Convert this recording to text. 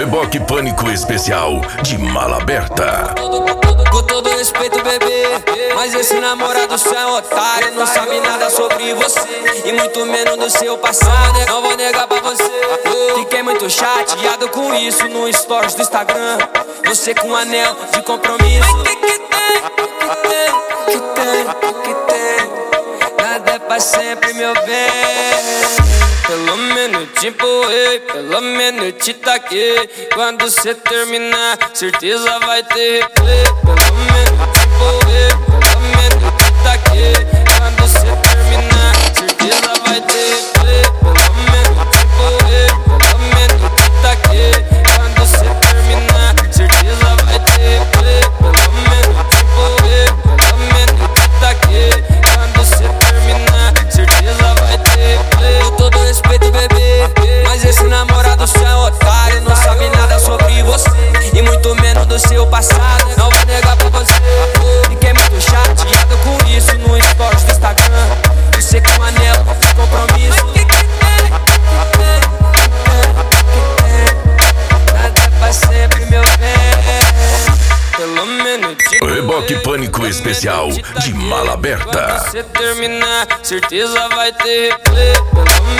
Reboque Pânico Especial de Mala Aberta. Com todo respeito, bebê, mas esse namorado seu é otário. Não sabe nada sobre você e muito menos do seu passado. Não vou negar pra você, fiquei muito chateado com isso no stories do Instagram. Você com um anel de compromisso. Mas que tem? Nada é pra sempre, meu bem. Pelo menos te empurrei, pelo menos te taquei. Quando cê terminar, certeza vai ter replay. Pelo menos te empurrei, pelo menos te taquei. Quando cê terminar, certeza vai ter replay. Pelo menos te empurrei, pelo menos te taquei. Quando cê terminar, certeza vai ter replay. Pelo menos te empurrei, pelo menos te taquei. Quando cê terminar, certeza vai ter replay. Com todo respeito, bebê, mas esse namorado seu é otário. Não sabe nada sobre você e muito menos do seu passado. Não vou negar pra você, fiquei muito chateado com isso no stories do Instagram. Você com um anel de compromisso. Mas que tem? Nada é pra sempre, meu bem. Pelo menos Reboque Pânico Especial de Mala Aberta. Quando você terminar, certeza vai ter replay. Pelo